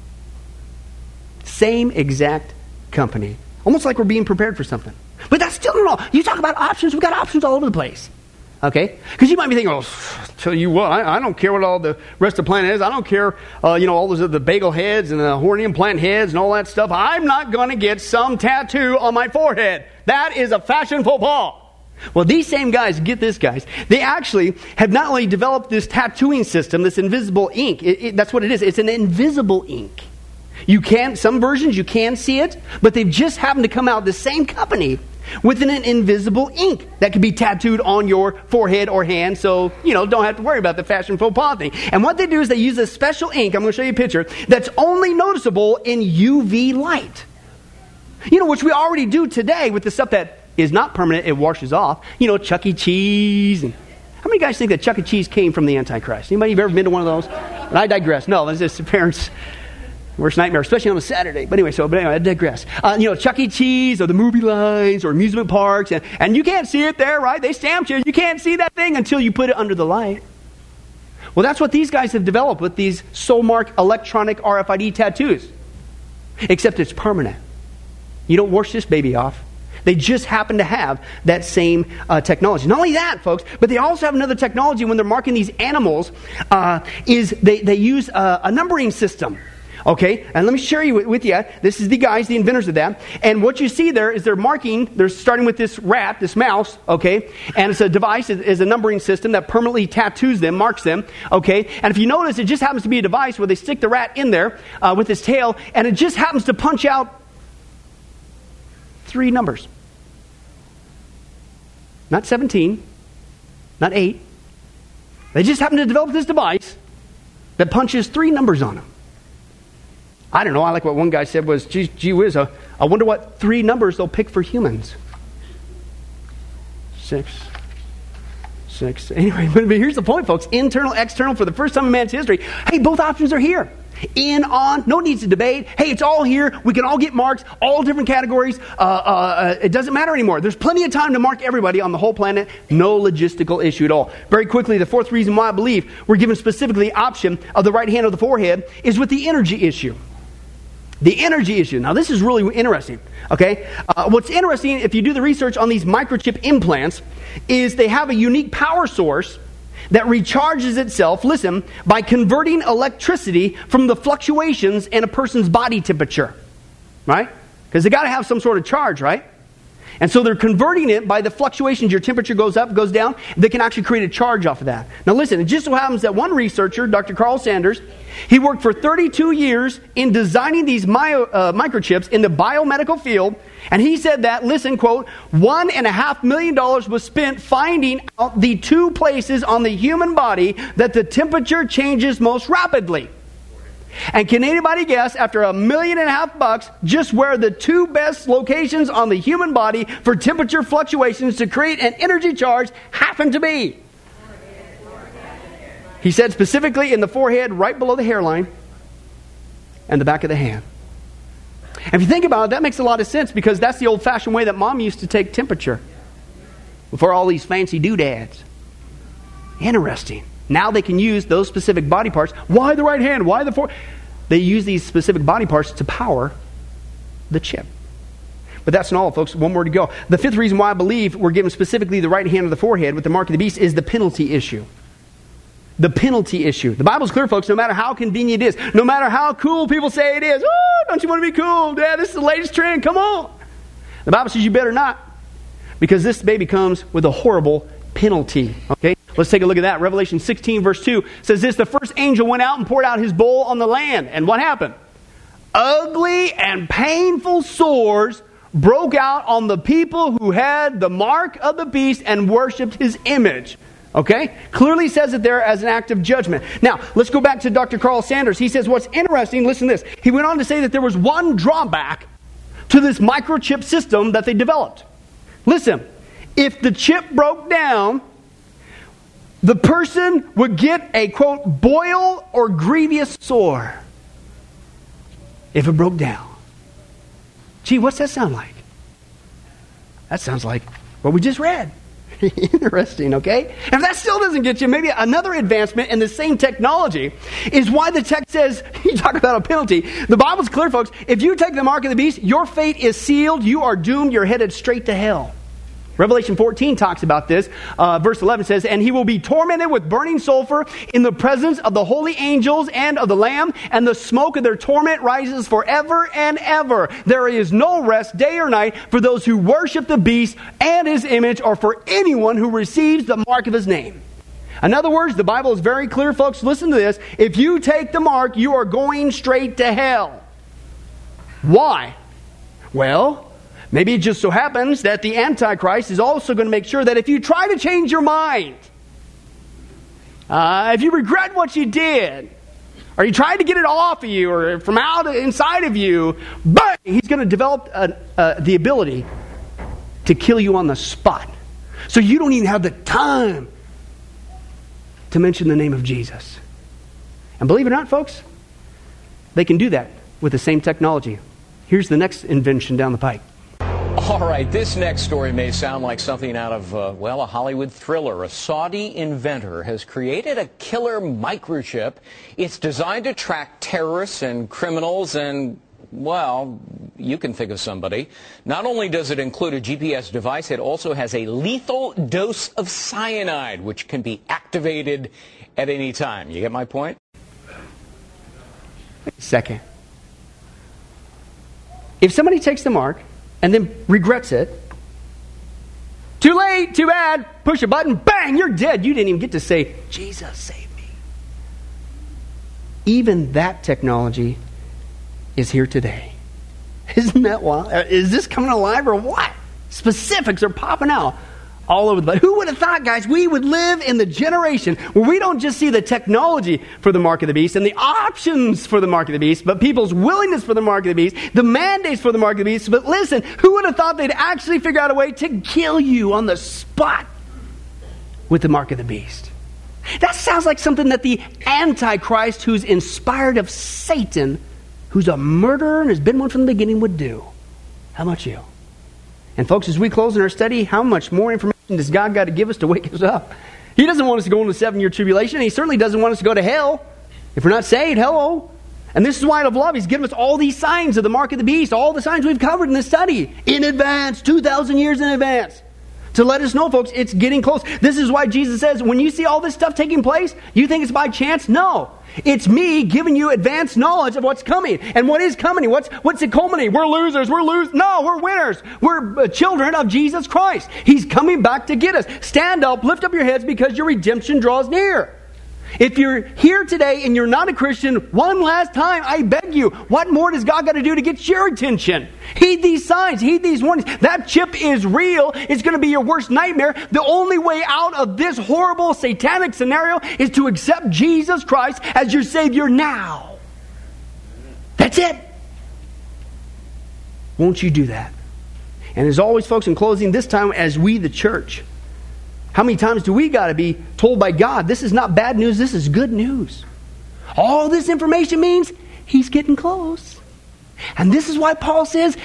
A: Same exact company. Almost like we're being prepared for something. But that's still not all. You talk about options, we've got options all over the place. Okay? Because you might be thinking, oh, tell you what, I, I don't care what all the rest of the planet is. I don't care, uh, you know, all those the bagel heads and the horny implant heads and all that stuff. I'm not going to get some tattoo on my forehead. That is a fashion faux pas. Well, these same guys, get this, guys, they actually have not only developed this tattooing system, this invisible ink. It, it, that's what it is. It's an invisible ink. You can, some versions you can see it, but they've just happened to come out, the same company, with an invisible ink that can be tattooed on your forehead or hand, so, you know, don't have to worry about the fashion faux pas thing. And what they do is they use a special ink, I'm going to show you a picture, that's only noticeable in U V light. You know, which we already do today with the stuff that is not permanent, it washes off. You know, Chuck E. Cheese. And how many guys think that Chuck E. Cheese came from the Antichrist? Anybody ever been to one of those? And I digress. No, it's just parents' worst nightmare, especially on a Saturday. But anyway, so but anyway, I digress. Uh, you know, Chuck E. Cheese or the movie lines or amusement parks, and, and you can't see it there, right? They stamped you. You can't see that thing until you put it under the light. Well, that's what these guys have developed with these Solmark electronic R F I D tattoos. Except it's permanent. You don't wash this baby off. They just happen to have that same uh, technology. Not only that, folks, but they also have another technology when they're marking these animals, uh, is they, they use a, a numbering system. Okay, and let me share you with, with you. This is the guys, the inventors of that. And what you see there is they're marking, they're starting with this rat, this mouse, okay? And it's a device, it is a numbering system that permanently tattoos them, marks them, okay? And if you notice, it just happens to be a device where they stick the rat in there uh, with his tail, and it just happens to punch out three numbers. Not seventeen, not eight. They just happen to develop this device that punches three numbers on them. I don't know, I like what one guy said was, gee, gee whiz, uh, I wonder what three numbers they'll pick for humans. Six. Six. Anyway, but here's the point, folks. Internal, external, for the first time in man's history. Hey, both options are here. In, on, no need to debate. Hey, it's all here. We can all get marks, all different categories. Uh, uh, it doesn't matter anymore. There's plenty of time to mark everybody on the whole planet. No logistical issue at all. Very quickly, the fourth reason why I believe we're given specifically the option of the right hand of the forehead is with the energy issue. The energy issue. Now, this is really interesting, okay? Uh, what's interesting, if you do the research on these microchip implants, is they have a unique power source that recharges itself, listen, by converting electricity from the fluctuations in a person's body temperature, right? Because they got to have some sort of charge, right? And so they're converting it by the fluctuations. Your temperature goes up, goes down. They can actually create a charge off of that. Now listen, it just so happens that one researcher, Doctor Carl Sanders, he worked for thirty-two years in designing these myo, uh, microchips in the biomedical field. And he said that, listen, quote, one and a half million dollars was spent finding out the two places on the human body that the temperature changes most rapidly. And can anybody guess, after a million and a half bucks, just where the two best locations on the human body for temperature fluctuations to create an energy charge happen to be? He said specifically in the forehead, right below the hairline, and the back of the hand. And if you think about it, that makes a lot of sense, because that's the old-fashioned way that Mom used to take temperature before all these fancy doodads. Interesting. Now they can use those specific body parts. Why the right hand? Why the forehead? They use these specific body parts to power the chip. But that's not all, folks. One more to go. The fifth reason why I believe we're given specifically the right hand of the forehead with the mark of the beast is the penalty issue. The penalty issue. The Bible's clear, folks. No matter how convenient it is, no matter how cool people say it is, oh, don't you want to be cool? Yeah, this is the latest trend. Come on. The Bible says you better not, because this baby comes with a horrible penalty. Okay? Let's take a look at that. Revelation sixteen verse two says this: the first angel went out and poured out his bowl on the land. And what happened? Ugly and painful sores broke out on the people who had the mark of the beast and worshipped his image. Okay? Clearly says it there as an act of judgment. Now, let's go back to Doctor Carl Sanders. He says what's interesting, listen to this. He went on to say that there was one drawback to this microchip system that they developed. Listen, if the chip broke down, the person would get a, quote, boil or grievous sore if it broke down. Gee, what's that sound like? That sounds like what we just read. Interesting, okay? And if that still doesn't get you, maybe another advancement in the same technology is why the text says, you talk about a penalty. The Bible's clear, folks. If you take the mark of the beast, your fate is sealed. You are doomed. You're headed straight to hell. Revelation fourteen talks about this. Uh, verse eleven says, and he will be tormented with burning sulfur in the presence of the holy angels and of the Lamb, and the smoke of their torment rises forever and ever. There is no rest day or night for those who worship the beast and his image, or for anyone who receives the mark of his name. In other words, the Bible is very clear, folks. Listen to this. If you take the mark, you are going straight to hell. Why? Well, maybe it just so happens that the Antichrist is also going to make sure that if you try to change your mind, uh, if you regret what you did, or you tried to get it off of you, or from out inside of you, but he's going to develop uh, uh, the ability to kill you on the spot. So you don't even have the time to mention the name of Jesus. And believe it or not, folks, they can do that with the same technology. Here's the next invention down the pike.
G: All right, this next story may sound like something out of, uh, well, a Hollywood thriller. A Saudi inventor has created a killer microchip. It's designed to track terrorists and criminals and, well, you can think of somebody. Not only does it include a G P S device, it also has a lethal dose of cyanide, which can be activated at any time. You get my point?
A: Second. If somebody takes the mark and then regrets it, too late, too bad, push a button, bang, you're dead. You didn't even get to say, Jesus, save me. Even that technology is here today. Isn't that wild? Is this coming alive or what? Specifics are popping out all over the place. Who would have thought, guys, we would live in the generation where we don't just see the technology for the mark of the beast and the options for the mark of the beast, but people's willingness for the mark of the beast, the mandates for the mark of the beast. But listen, who would have thought they'd actually figure out a way to kill you on the spot with the mark of the beast? That sounds like something that the Antichrist, who's inspired of Satan, who's a murderer and has been one from the beginning, would do. How about you? And folks, as we close in our study, how much more information does God got to give us to wake us up? He doesn't want us to go into a seven-year tribulation. And he certainly doesn't want us to go to hell if we're not saved. Hello. And this is why out of love, he's given us all these signs of the mark of the beast, all the signs we've covered in this study in advance, two thousand years in advance, to let us know, folks, it's getting close. This is why Jesus says, when you see all this stuff taking place, you think it's by chance? No. It's me giving you advanced knowledge of what's coming. And what is coming? What's what's it culminating? We're losers. We're losers. No, we're winners. We're children of Jesus Christ. He's coming back to get us. Stand up, lift up your heads, because your redemption draws near. If you're here today and you're not a Christian, one last time, I beg you, what more does God got to do to get your attention? Heed these signs. Heed these warnings. That chip is real. It's going to be your worst nightmare. The only way out of this horrible satanic scenario is to accept Jesus Christ as your Savior now. That's it. Won't you do that? And as always, folks, in closing, this time as we, the church, how many times do we got to be told by God, this is not bad news, this is good news? All this information means he's getting close. And this is why Paul says,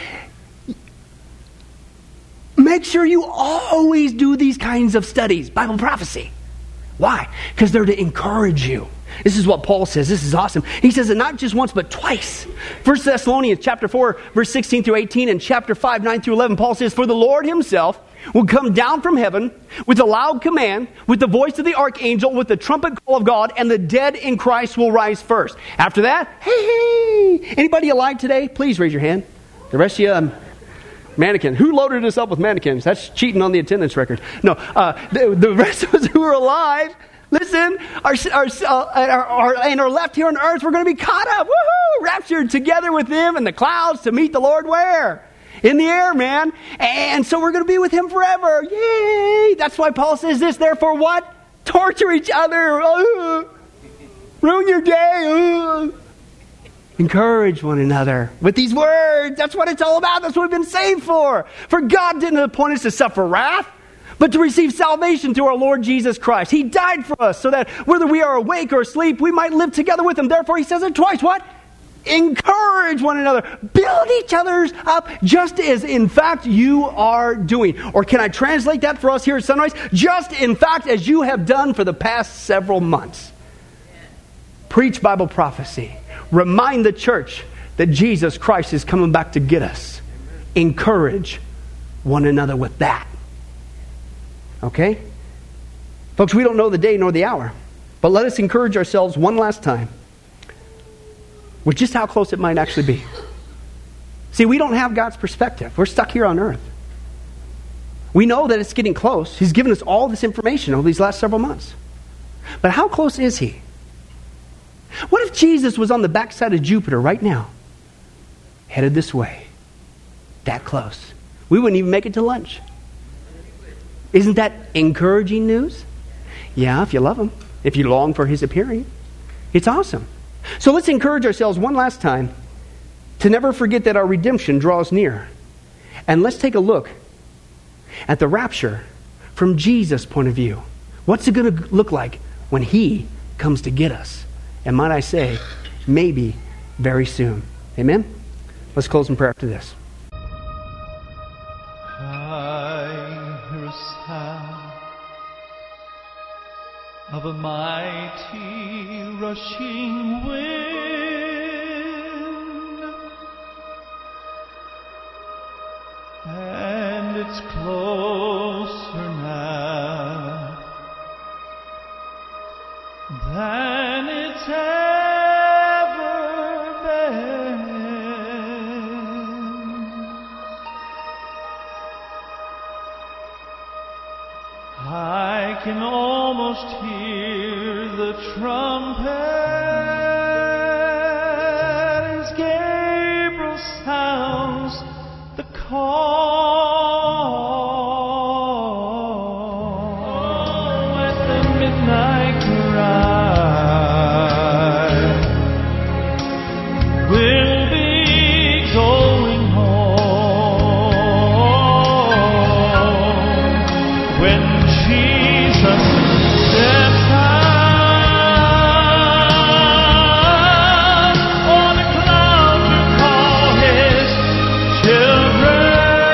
A: make sure you always do these kinds of studies, Bible prophecy. Why? Because they're to encourage you. This is what Paul says. This is awesome. He says it not just once, but twice. First Thessalonians chapter four, verse sixteen through eighteen, and chapter five, nine through eleven, Paul says, for the Lord himself will come down from heaven with a loud command, with the voice of the archangel, with the trumpet call of God, and the dead in Christ will rise first. After that, hey, hey, anybody alive today? Please raise your hand. The rest of you, um, mannequin. Who loaded us up with mannequins? That's cheating on the attendance record. No, uh, the, the rest of us who are alive, listen, our, our, uh, our, our, and are left here on earth, we're going to be caught up, woohoo, raptured together with him in the clouds to meet the Lord where? In the air, man. And so we're going to be with him forever. Yay! That's why Paul says this. Therefore what? Torture each other. Uh, ruin your day. Uh. Encourage one another with these words. That's what it's all about. That's what we've been saved for. For God didn't appoint us to suffer wrath, but to receive salvation through our Lord Jesus Christ. He died for us so that whether we are awake or asleep, we might live together with Him. Therefore, He says it twice. What? Encourage one another. Build each other's up just as in fact you are doing. Or can I translate that for us here at Sunrise? Just in fact as you have done for the past several months. Preach Bible prophecy. Remind the church that Jesus Christ is coming back to get us. Encourage one another with that. Okay? Folks, we don't know the day nor the hour, but let us encourage ourselves one last time with just how close it might actually be. See, we don't have God's perspective. We're stuck here on earth. We know that it's getting close. He's given us all this information over these last several months. But how close is He? What if Jesus was on the backside of Jupiter right now, headed this way, that close? We wouldn't even make it to lunch. Isn't that encouraging news? Yeah, if you love Him, if you long for His appearing. It's awesome. So let's encourage ourselves one last time to never forget that our redemption draws near. And let's take a look at the rapture from Jesus' point of view. What's it going to look like when He comes to get us? And might I say, maybe very soon. Amen? Let's close in prayer after this.
H: I hear a sound of a mighty rushing wind, and it's closer now than it's ever been. I can almost hear the trumpet as Gabriel sounds the call. Oh, at the midnight cry, we'll be going home when Jesus steps out on a cloud to call His children.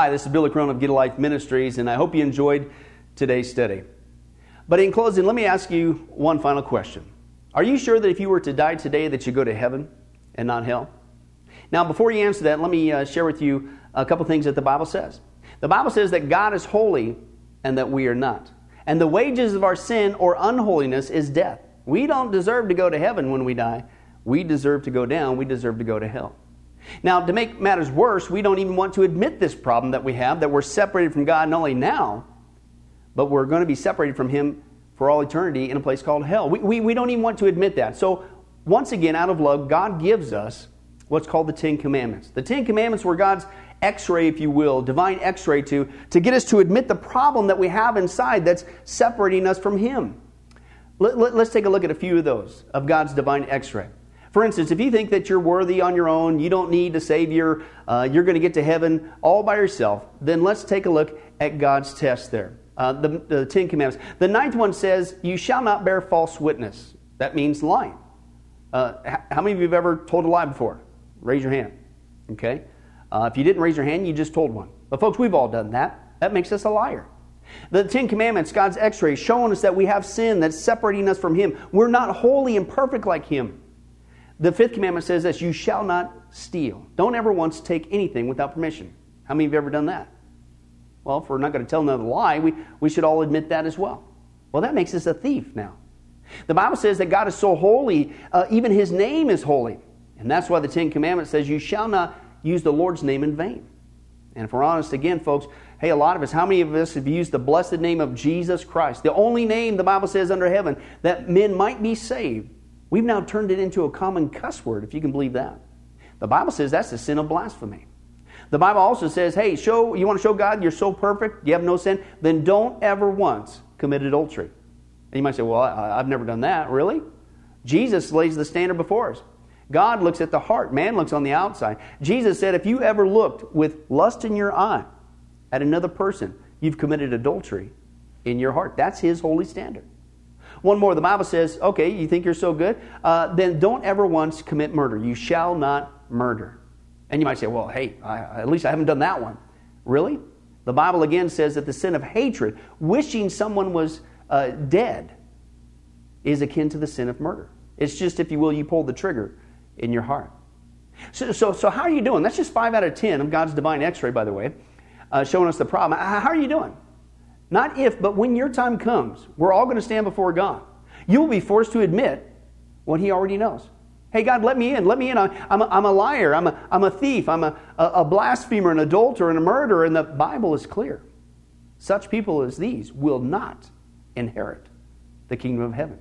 A: Hi, this is Billy Crone of Get a Life Ministries, and I hope you enjoyed today's study. But in closing, let me ask you one final question. Are you sure that if you were to die today that you go to heaven and not hell? Now, before you answer that, let me uh, share with you a couple things that the Bible says. The Bible says that God is holy and that we are not. And the wages of our sin or unholiness is death. We don't deserve to go to heaven when we die. We deserve to go down. We deserve to go to hell. Now, to make matters worse, we don't even want to admit this problem that we have, that we're separated from God not only now, but we're going to be separated from Him for all eternity in a place called hell. We, we, we don't even want to admit that. So, once again, out of love, God gives us what's called the Ten Commandments. The Ten Commandments were God's x-ray, if you will, divine x-ray to, to get us to admit the problem that we have inside that's separating us from Him. Let, let, let's take a look at a few of those, of God's divine x-ray. For instance, if you think that you're worthy on your own, you don't need a Savior, uh, you're going to get to heaven all by yourself, then let's take a look at God's test there. Uh, the, the Ten Commandments. The ninth one says, you shall not bear false witness. That means lying. Uh, how many of you have ever told a lie before? Raise your hand. Okay? Uh, if you didn't raise your hand, you just told one. But folks, we've all done that. That makes us a liar. The Ten Commandments, God's x-ray, showing us that we have sin that's separating us from Him. We're not holy and perfect like Him. The fifth commandment says this, you shall not steal. Don't ever once take anything without permission. How many of you have ever done that? Well, if we're not going to tell another lie, we, we should all admit that as well. Well, that makes us a thief now. The Bible says that God is so holy, uh, even His name is holy. And that's why the Ten Commandments says you shall not use the Lord's name in vain. And if we're honest again, folks, hey, a lot of us, how many of us have used the blessed name of Jesus Christ, the only name the Bible says under heaven that men might be saved? We've now turned it into a common cuss word, if you can believe that. The Bible says that's the sin of blasphemy. The Bible also says, hey, show you want to show God you're so perfect, you have no sin, then don't ever once commit adultery. And you might say, well, I, I've never done that. Really? Jesus lays the standard before us. God looks at the heart. Man looks on the outside. Jesus said, if you ever looked with lust in your eye at another person, you've committed adultery in your heart. That's His holy standard. One more, the Bible says, okay, you think you're so good? Uh, then don't ever once commit murder. You shall not murder. And you might say, well, hey, I, at least I haven't done that one. Really? The Bible again says that the sin of hatred, wishing someone was uh, dead, is akin to the sin of murder. It's just, if you will, you pull the trigger in your heart. So, so, so how are you doing? That's just five out of ten of God's divine x-ray, by the way, uh, showing us the problem. How are you doing? Not if, but when your time comes, we're all going to stand before God. You will be forced to admit what He already knows. Hey, God, let me in. Let me in. I'm a, I'm a liar. I'm a, I'm a thief. I'm a, a blasphemer, an adulterer, and a murderer. And the Bible is clear. Such people as these will not inherit the kingdom of heaven.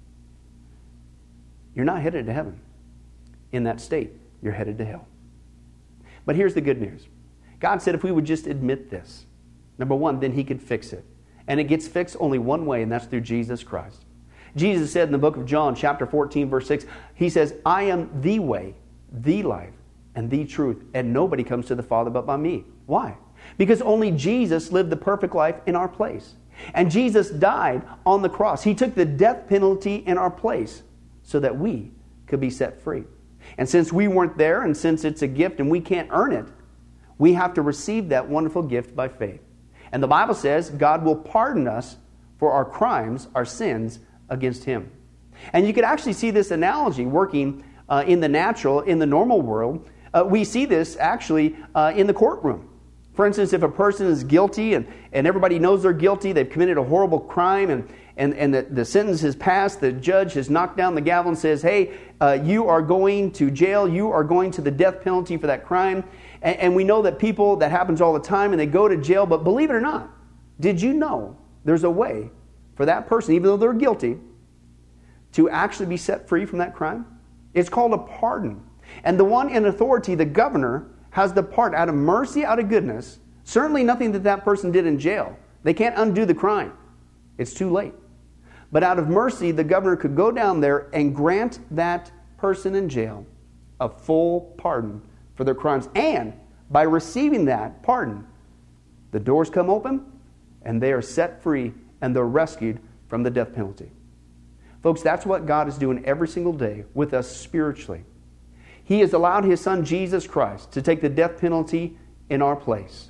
A: You're not headed to heaven in that state. You're headed to hell. But here's the good news. God said if we would just admit this, number one, then He could fix it. And it gets fixed only one way, and that's through Jesus Christ. Jesus said in the book of John, chapter fourteen, verse six, He says, I am the way, the life, and the truth, and nobody comes to the Father but by me. Why? Because only Jesus lived the perfect life in our place. And Jesus died on the cross. He took the death penalty in our place so that we could be set free. And since we weren't there, and since it's a gift and we can't earn it, we have to receive that wonderful gift by faith. And the Bible says God will pardon us for our crimes, our sins against Him. And you could actually see this analogy working uh, in the natural, in the normal world. Uh, we see this actually uh, in the courtroom. For instance, if a person is guilty and, and everybody knows they're guilty, they've committed a horrible crime, and, and, and the, the sentence has passed, the judge has knocked down the gavel and says, hey, uh, you are going to jail, you are going to the death penalty for that crime. And, and we know that people, that happens all the time, and they go to jail, but believe it or not, did you know there's a way for that person, even though they're guilty, to actually be set free from that crime? It's called a pardon. And the one in authority, the governor, has the part out of mercy, out of goodness. Certainly nothing that that person did in jail. They can't undo the crime. It's too late. But out of mercy, the governor could go down there and grant that person in jail a full pardon for their crimes. And by receiving that pardon, the doors come open and they are set free and they're rescued from the death penalty. Folks, that's what God is doing every single day with us spiritually. He has allowed His Son, Jesus Christ, to take the death penalty in our place.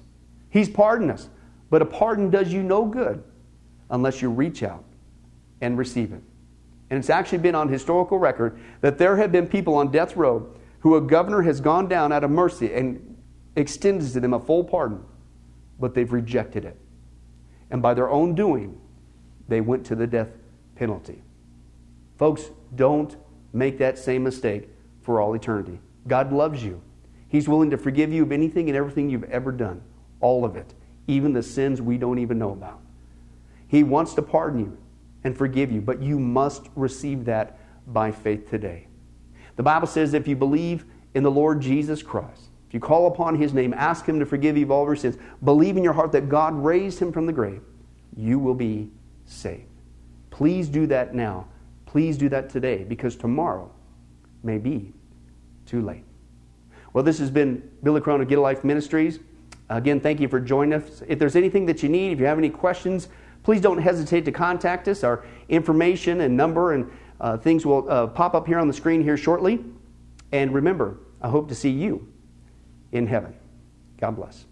A: He's pardoned us. But a pardon does you no good unless you reach out and receive it. And it's actually been on historical record that there have been people on death row who a governor has gone down out of mercy and extended to them a full pardon, but they've rejected it. And by their own doing, they went to the death penalty. Folks, don't make that same mistake for all eternity. God loves you. He's willing to forgive you of anything and everything you've ever done. All of it. Even the sins we don't even know about. He wants to pardon you and forgive you, but you must receive that by faith today. The Bible says if you believe in the Lord Jesus Christ, if you call upon His name, ask Him to forgive you of all your sins, believe in your heart that God raised Him from the grave, you will be saved. Please do that now. Please do that today, because tomorrow may be too late. Well, this has been Billy Crone of Get a Life Ministries. Again, thank you for joining us. If there's anything that you need, if you have any questions, please don't hesitate to contact us. Our information and number and uh, things will uh, pop up here on the screen here shortly. And remember, I hope to see you in heaven. God bless.